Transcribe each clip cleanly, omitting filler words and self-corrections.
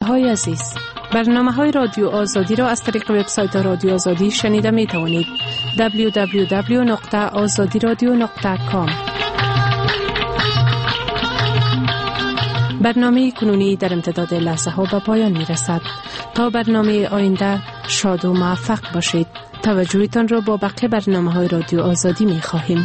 های عزیز، برنامه‌های رادیو آزادی را از طریق وبسایت رادیو آزادی شنیده می توانید. www.azadiradio.com. برنامه کنونی در امتداد لحظه ها به پایان می رسد. تا برنامه آینده شاد و موفق باشید. توجهتان را با بقیه برنامه‌های رادیو آزادی می خواهیم.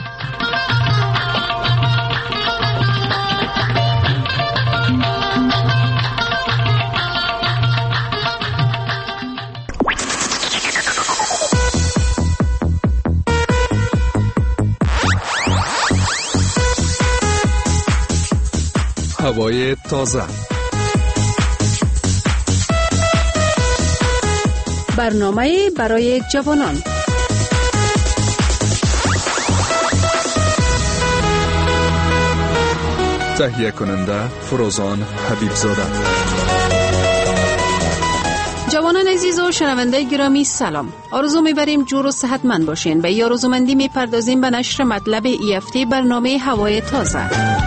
هوای تازه، برنامه برای جوانان. تهیه کننده فروزان حبیبزاده. جوانان عزیز و شنونده گرامی سلام. آرزو می‌بریم جور و صحتمند باشین. به این آرزومندی می‌پردازیم به نشر مطلب ای هفته برنامه هوای تازه.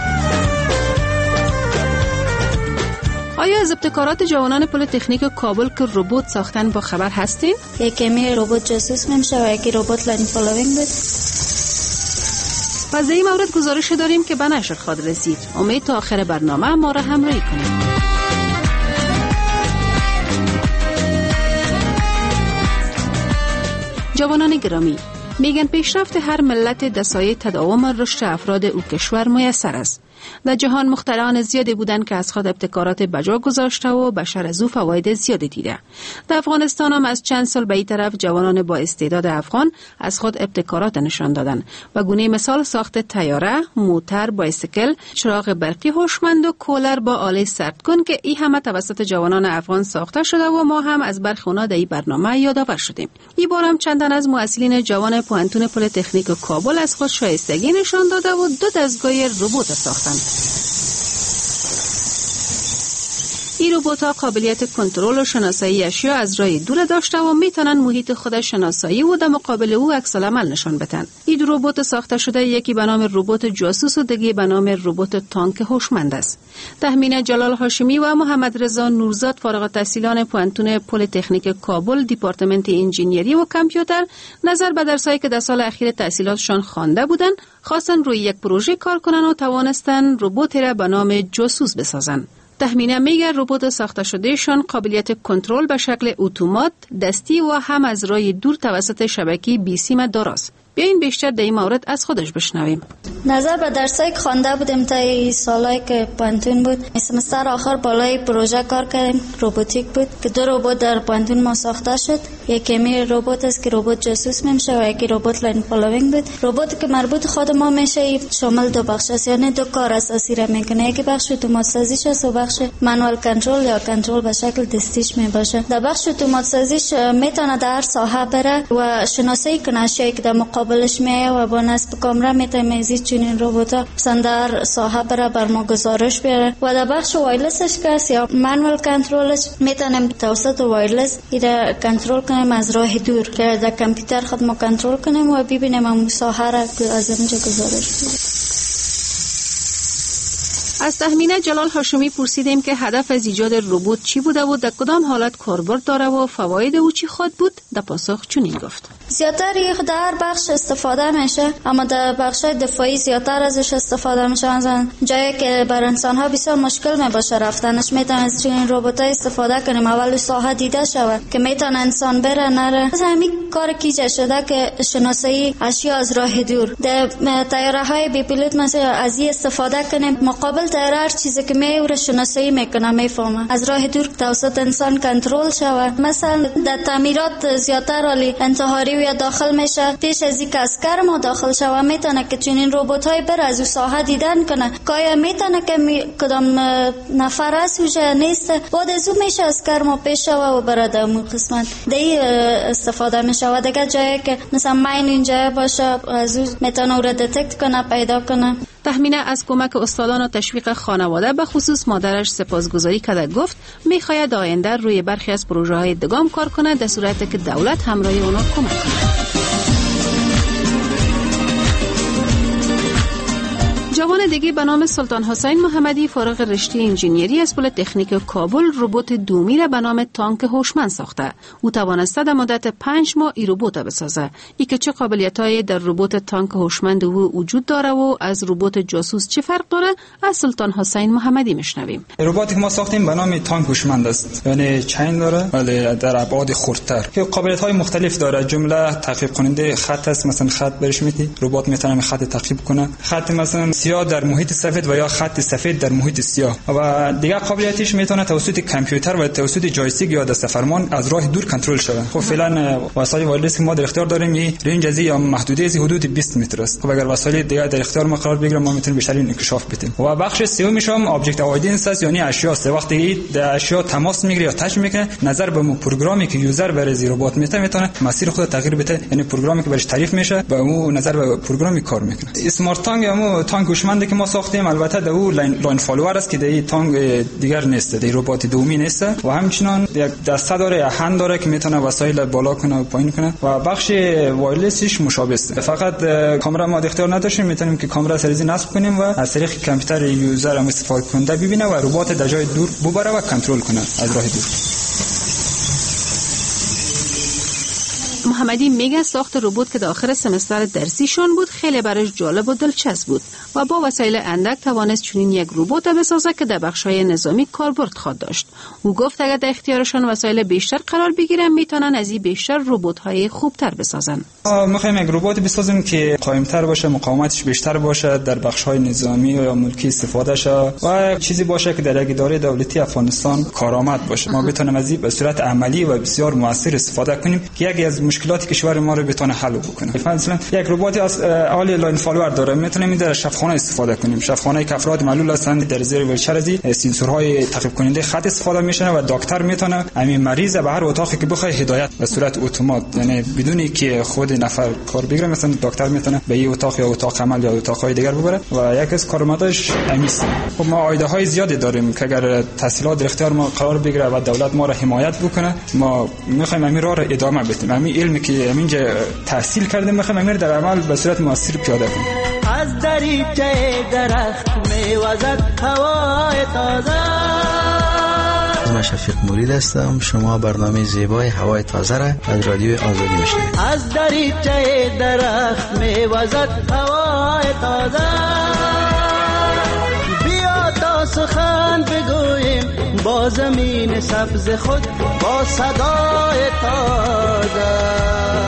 آیا از ابتکارات جوانان پل تکنیک کابل که ربات ساختن با خبر هستین؟ یکی می ربات جاسوس میشه و یکی ربات لرنینگ فالوینگ بود. پس در این مورد گزارش داریم که به نشر خواهد رسید. امید تا آخر برنامه ما را همراهی کنید. جوانان گرامی، میگن پیشرفت هر ملت دستای تداوم رشد افراد او کشور میسر است. در جهان مخترعان زیادی بودند که از خود ابتکارات بجا گذاشته و بشر از او فواید زیادی دیده. در افغانستان هم از چند سال به این طرف جوانان با استعداد افغان از خود ابتکارات نشان دادند و گونه مثال ساخت طیاره، موتر، بایسیکل، چراغ برقی هوشمند و کولر با آله سردکن که این همه توسط جوانان افغان ساخته شده و ما هم از برخی اونها در این برنامه یادآور شدیم. این بار هم چندان از مؤسسین جوان پوهنتون پل تکنیک کابل از خود شایستگی نشان داده و 2 دستگاه ربات ساختند. این ربات‌ها قابلیت کنترل و شناسایی اشیا از راه دور داشته و میتونن محیط خود شناسایی و در مقابل او عکس العمل نشان بدن. این ربات ساخته شده یکی به نام ربات جاسوس و دیگه به نام ربات تانک هوشمند است. تخمین جلال هاشمی و محمد رضا نورزاد فارغ التحصیلان پوهنتون پل تکنیک کابل دپارتمنت انجینیری و کامپیوتر نظر به درسایی که در سال اخیر تحصیلاتشان خوانده بودند خواستن روی یک پروژه کار کنن و توانستن ربات را به نام جاسوس بسازن. تخمینه میگه ربات ساخته شدهشان قابلیت کنترل به شکل اتومات، دستی و هم از راه دور توسط شبکه بی سیم داراست. بیاین بیشتر در این مورد از خودش بشنویم. نظر به درسایی که خوانده بودیم تا این سالایی که پوهنتون بود، سمستر آخر بالای پروژه کار کردیم. رباتیک بود که 2 ربات در پوهنتون ما ساخته شد. یکی می ربات است که ربات جاسوس میشه و یکی ربات لرنینگ فالوینگ بود. رباتی که مربوط خود ما میشه شامل 2 بخش است، یعنی 2 کار اساسی را میکنه. یکی بخش اتومات سازیش است و بخش مانوال کنترل یا کنترل به شکل دستیش میباشه. در بخش اتومات سازیش میتونه در هر ساحه بره و شناسایی کنه اشیایی که در مقابلش میایه و با نصب کامera میتونه چنین رباتا در ساحه بره بر ما گزارش بیاره. و در بخش وایرلسش که یا مانوال کنترلش میتونیم توسط وایرلس ایده کنترل کنیم از راه دور که در کامپیوتر خود ما کنترل کنیم و ببینیم اون ساحه را از اونجا گزارش بیاره. از تخمینه جلال هاشمی پرسیدیم که هدف از ایجاد ربات چی بوده و در کدام حالت کاربرد داره و فواید او چی خود بود؟ در پاسخ چنین گفت: زیادتر در هر بخش استفاده میشه، اما در بخش دفاعی زیادتر ازش استفاده میشه. مثلا جایی که بر انسان ها بسیار مشکل میباشه رفتنش، میتونن از این ربات استفاده کنیم. اول ساحه دیده شود که میتونه انسان بره نره. از همین کار کیجه شده که شناسایی اشیا از راه دور. در طیاره های بی پیلوت مثلا از این استفاده کنیم، مقابل طیاره هر چیزی که میوره شناسایی میکنه، میفهمه از راه دور توسط انسان کنترل شود. مثلا در تعمیرات زیادتر علی انتحاری یا داخل میشه، پیش از اینکه عسکر ما داخل شوه میتونه که چنین ربات‌های بر از ساحه دیدن کنه که آیا میتونه که کدام نفر است و نیست. بعد از اون میشه عسکر ما پیش شوه و برد اون قسمت دی استفاده میشه. و دیگه جایی که مثلا ماین اینجا باشه از اون میتونه او را دتکت کنه، پیدا کنه. تخمینه از کمک استادان و تشویق خانواده به خصوص مادرش سپاسگزاری کرده. گفت میخواید آینده روی برخی از پروژه های دگام کار کنه در صورتی که دولت همراه اونا کمک کنه. جوان دیگه به نام سلطان حسین محمدی فارغ رشته انجینیری از پلی‌تکنیک کابل ربات دومی را به نام تانک هوشمند ساخته. او توانسته در مدت 5 ماه این ربات بسازه. ای که چه قابلیت‌هایی در ربات تانک هوشمند او وجود داره و از ربات جاسوس چه فرق داره از سلطان حسین محمدی میشنویم. رباتی که ما ساختیم به نام تانک هوشمند است، یعنی چین داره ولی در ابعاد خردتر که قابلیت‌های مختلف داره. جمله تعقیب کننده خط است، مثلا خط برش میدی ربات میتونه خط تعقیب کنه، خط مثلا سیاه در محیط سفید و یا خط سفید در محیط سیاه. و دیگه قابلیتش میتونه توسط کامپیوتر و توسط جویستیک یا دست فرمان از راه دور کنترل شود. خب فعلا وسایل وایرلس که ما در اختیار داریم این رنج از یا محدوده از حدود 20 متر است. خب اگر وسایل دیگه در اختیار ما قرار بگیره ما میتونیم بیشتر انکشاف بدیم. و بخش سومیش هم ابجکت اوایدنس است، یعنی اشیا است. وقتی در اشیا تماس میگیره یا تاچ میکنه نظر به پروگرامی که یوزر برای ربات میتونه مسیر خود تغییر بده، یعنی پروگرامی که برش تعریف میشه با اون نظر به پروگرامی کار میکنه. اسمارت تانک هم تانک هوشمندی که ما ساختیم البته در اون لاین فالوور است که در این تانک دیگر نیست، در ربات دومی نیست و همچنان یک دسته داره، هند داره که میتونه وسایل بالا کنه و پایین کنه و بخش وایرلسش مشابه است. فقط کامera ما اختیار نداشتیم، میتونیم که کامera سریزی نصب کنیم و از طریق کامپیوتر یوزر هم استفاده کننده ببینه و ربات در جای دور ببره و کنترل کنه از راه دور. محمدی میگه ساخت ربات که در آخر سمستر درسیشون بود خیلی برایش جالب و دلچسب بود و با وسایل اندک توانست چنین یک ربات بسازه که در بخش‌های نظامی کاربرد خواهد داشت. او گفت اگر در اختیارشون وسایل بیشتر قرار بگیرن میتونن از این بیشتر ربات‌های خوبتر بسازن. می‌خوایم یک ربات بسازیم که قائم‌تر باشه، مقاومتش بیشتر باشه، در بخش‌های نظامی یا ملکی استفاده شه و چیزی باشه که در یک اداره دولتی افغانستان کارآمد باشه. ما بتونیم از این به صورت عملی و بسیار موثر استفاده کنیم که یکی از مشکلاتی کشور ما رو بتونه حل بکنه. مثلا یک ربات از اول لاین فالوور داره، میتونیم در شفاخانه استفاده کنیم. شفاخانه که افراد معلول هستند در زیر ولچر از سنسورهای تعقیب کننده خط استفاده میشه و دکتر میتونه همین مریض به هر اتاقی که بخواد هدایت به صورت اتومات، یعنی بدون که خود نفر کار بگیره، مثلا دکتر میتونه به این اتاق یا اتاق عمل یا اتاقهای دیگر ببره و یک از کارمنداش امیست. خب ما ایده های زیادی داریم که اگر تحصیلات در اختیار ما قرار بگیره و دولت ما را حمایت بکنه ما میخوایم همین راه را ادامه بدیم. همین علمی که همینجا تحصیل کردیم میخوایم همین در عمل به صورت موثر پیاده کنیم. از دریچه درخت میوزد هوای تازه. من شفیق مرید هستم. شما برنامه زیبای هوای تازه را از رادیو آزادی میشنوید. از دریچه درخت میوزد هوای تازه. بیا تا سخن بگوییم با زمین سبز خود با صدای تازه.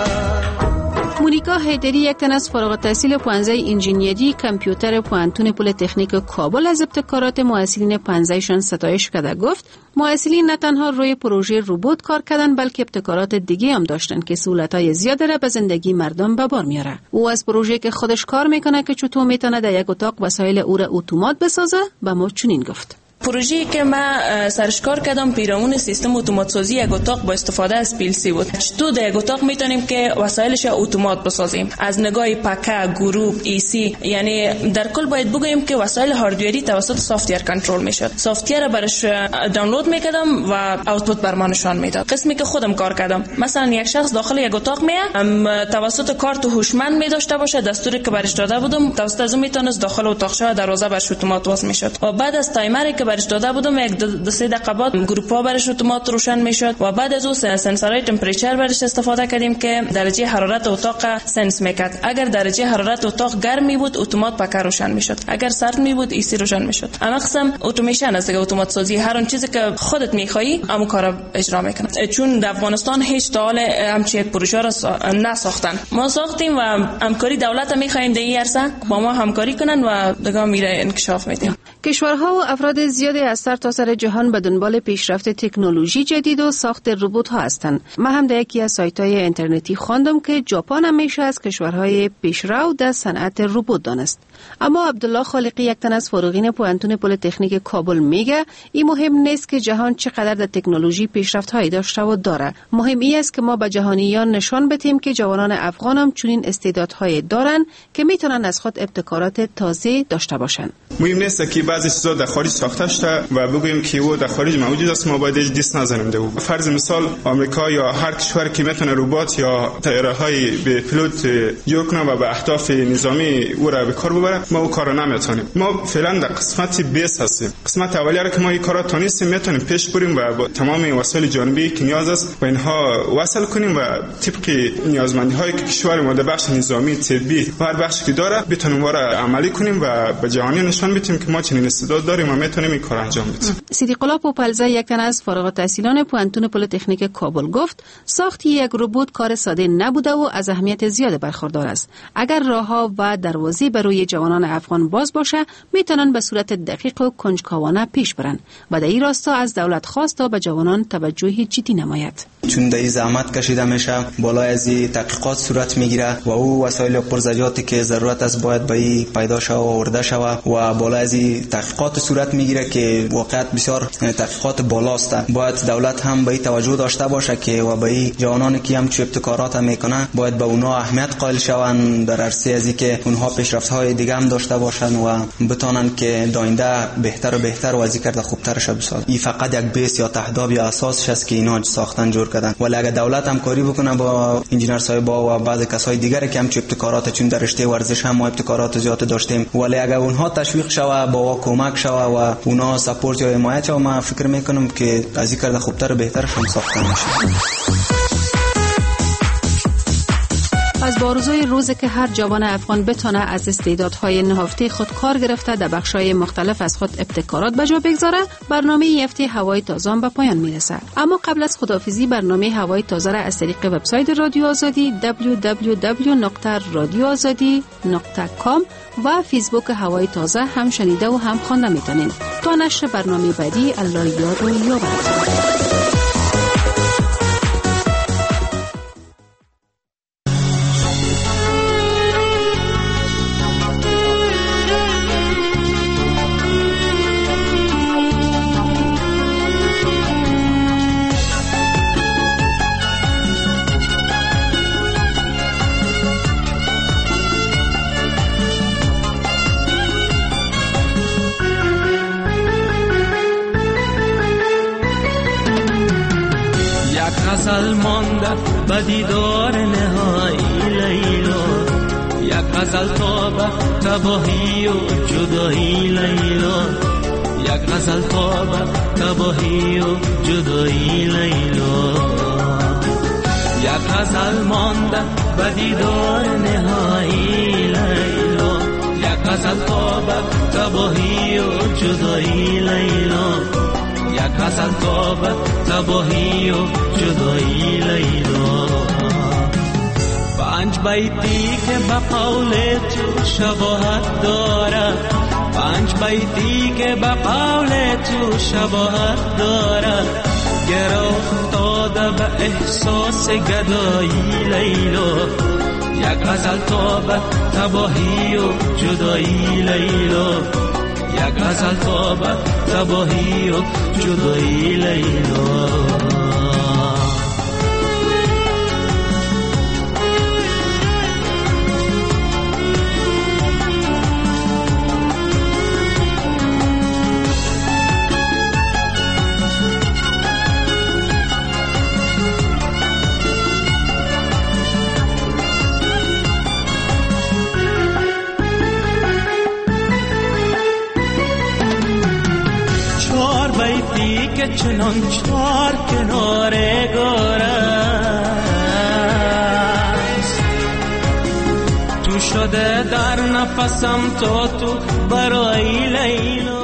مونیکا حیدری یک تن از فارغ التحصیل پانزه انجینیری کامپیوتر پوانتون پلی‌تکنیک کابل از ابتکارات محصلین پانزهشان ستایش کرده. گفت محصلین نه تنها روی پروژه ربات کار کردن بلکه ابتکارات دیگه هم داشتن که سهولت‌های زیاده را به زندگی مردم به بار میاره. او از پروژه که خودش کار میکنه که چطور میتونه در یک اتاق وسایل او را اتومات بسازه به ما چنین گفت. پروژه‌ای که من سرش کار کردم پیرامون سیستم اتومات سازی یک اتاق با استفاده از پیلسی بود. چطور در یک اتاق میتونیم که وسایلش اتومات بسازیم، از نگاه پکه، گروپ، ایسی، یعنی در کل باید بگوییم که وسایل هاردوری توسط سافت‌ویر کنترل میشد. سافت‌ویر برش دانلود میکردم و اوتپوت بر من نشان میداد. قسمی که خودم کار کردم، مثلا یک شخص داخل یک اتاق میه توسط کارت هوشمند می‌داشته باشه، دستوری که برش داده بودم توسط از اون میتونست داخل اتاق شه، دروازه برش اتومات باز میشد و بعد از تایمری که برش داده بودم یک دو سه دقیقه بعد گروپ ها برش اتومات روشن میشد و بعد از اون سنسورهای تمپریچر برش استفاده کردیم که درجه حرارت اتاق سنس میکرد. اگر درجه حرارت اتاق گرم می بود اتومات پکه روشن میشد، اگر سرد می بود ایسی روشن میشد. اما قسم اتوماسیون است، اتومات سازی هر اون چیزی که خودت میخوایی همون کارو اجرا میکنه. چون در افغانستان هیچ تا حالا همچین پروژه را نساختن. ما ساختیم و همکاری دولت میخوایم در این عرصه با ما همکاری کنن و دیگه میره انکشاف میدیم. کشورها و افراد زیادی از سرتاسر جهان به دنبال پیشرفت تکنولوژی جدید و ساخت ربات‌ها هستند. من هم در یکی از سایت‌های اینترنتی خواندم که ژاپن همیشه از کشورهای پیشرو در صنعت ربات دانست. اما عبدالله خالقی یک تن از فارغین پوانتون پلی‌تکنیک کابل میگه این مهم نیست که جهان چقدر در تکنولوژی پیشرفت‌هایی داشته و داره. مهم این است که ما به جهانیان نشان بدیم که جوانان افغان هم چنین استعدادهای دارن که میتونن از خود ابتکارات تازه داشته باشن. مهم نیست که بعضی چیزا در خارج ساخته شده و بگوییم که او در خارج موجود است، ما باید دست نزنیم به او. فرض مثال آمریکا یا هر کشور که میتونه ربات یا طیاره‌های به پیلوت جور کنه و به اهداف نظامی او را به کار ببره، ما او کارو نمیتونیم. ما فعلا در قسمت 20 هستیم. قسمت اولیه را که ما این کارا تونستیم میتونیم پیش بریم و با تمام وسایل جانبی که نیاز است به اینها وصل کنیم و طبق نیازمندی‌هایی که کشور ما در بخش نظامی، طبی و هر بخشی که داره بتونیم وارا عملی کنیم و به جهانی نشان بدیم که ما چنین استعداد داریم و میتونیم این کار انجام بدیم. صدیق الله پوپلزه، یک تن از فارغ التحصیلان پوانتون پلی‌تکنیک کابل، گفت ساخت یک ربات کار ساده نبوده و از اهمیت زیاد برخوردار است. اگر راهها و دروازه برای جوانان افغان باز باشه، میتونن به صورت دقیق و کنجکاوانه پیش برن و در این راستا از دولت خواست تا به جوانان توجه جدی نماید. چون در زحمت کشیده میشه، بالای از تحقیقات صورت میگیره و او وسایل پرزجاتی که ضرورت است باید به این پیدا شود و آورده شود و بالای از تحقیقات صورت میگیره که واقعیت بسیار تحقیقات بالاست. باید دولت هم به این توجه داشته باشه که و به این جوانانی که هم چه ابتکارات میکنه باید به اونها اهمیت قائل شوند در عرصه ازی که اونها پیشرفت‌های دیگه هم داشته باشن و بتونن که داینده بهتر و بهتر و از این کرده خوبتر شه بسازن. این فقط یک بیس یا تهداب یا اساسش است که اینا ساختن جور کردن. ولی اگه دولت هم کاری بکنه با انجینر صاحبا و بعضی کسای دیگه که هم چه ابتکارات، چون در رشته ورزش هم ما ابتکارات زیاد داشتیم، ولی اگه اونها تشویق شوه با کمک شوه و اونها سپورت یا حمایت شوه، ما فکر میکنم که از این کرده خوبتر و بهتر هم ساختن میشه. از بارزوی روزی که هر جوان افغان بتونه از استعدادهای نهفته خود کار گرفته در بخش‌های مختلف از خود ابتکارات به جا بگذاره، برنامه این هفته هوای تازه به پایان میرسه. اما قبل از خداحافظی برنامه هوای تازه را از طریق وبسایت رادیو آزادی www.radioazadi.com و فیسبوک هوای تازه هم شنیده و هم خوانده میتونین. تا نشر برنامه بعدی، الله یاد و یاورتون. غزل مانده به دیدار نهایی لیلا، یک غزل تا به تباهی و جدایی لیلا، یک غزل تا به تباهی و جدایی لیلا، یک غزل مانده به دیدار نهایی لیلا، یک غزل تا به تباهی و جدایی لیلا، یک غزل تا به تباهی و جدایی لیلا. 5 بیتی که به قول تو شباهت داره، 5 بیتی که به قول تو شباهت داره، گره افتاده به احساس گدایی لیلا، یک غزل تا به تباهی و جدایی لیلا، یک غزل تا به تباهی و جدایی لیلا. که چنان چار کنار گارست، تو شده در نفسم تا تو برای لیلا.